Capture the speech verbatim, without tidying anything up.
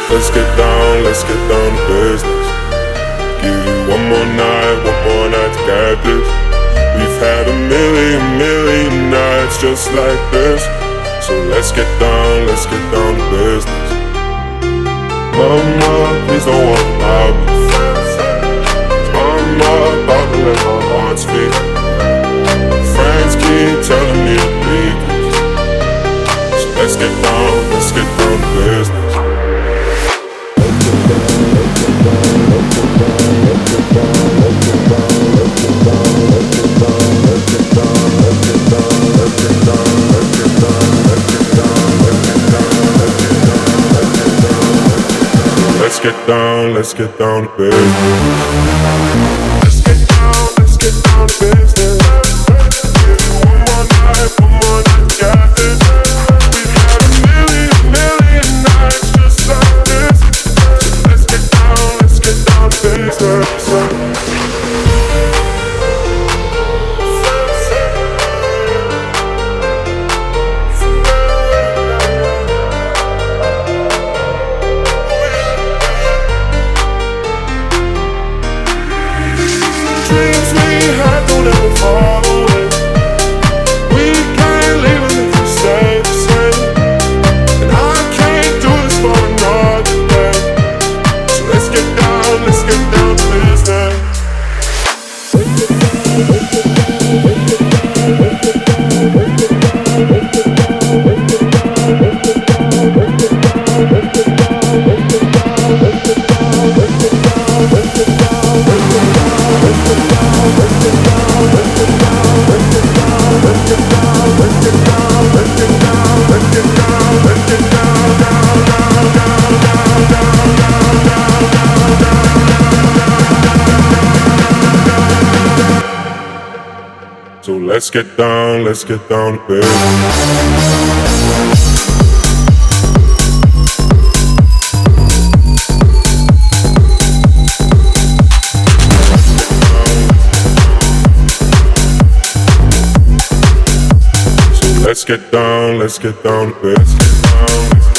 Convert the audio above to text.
Let's get down, let's get down to business. Give you one more night, one more night to get this. We've had a million, million nights just like this. So let's get down, let's get down to business. Mama, please don't worry about me. I'm about to let my heart speak. Friends keep telling me to leave. So let's get down, let's get down to business. Let's get down, let's get down to business. Let's get down, let's get down to business. Give you one more night, one more night to get this. We've had a million, million nights just like this. So let's get down, let's get down to business. Dreams we had don't ever fall away. We can't leave them if we stay the same. And I can't do this for another day. So let's get down, let's get down to business. So let's get down, let's get down to business. Let's get down, let's get down to business.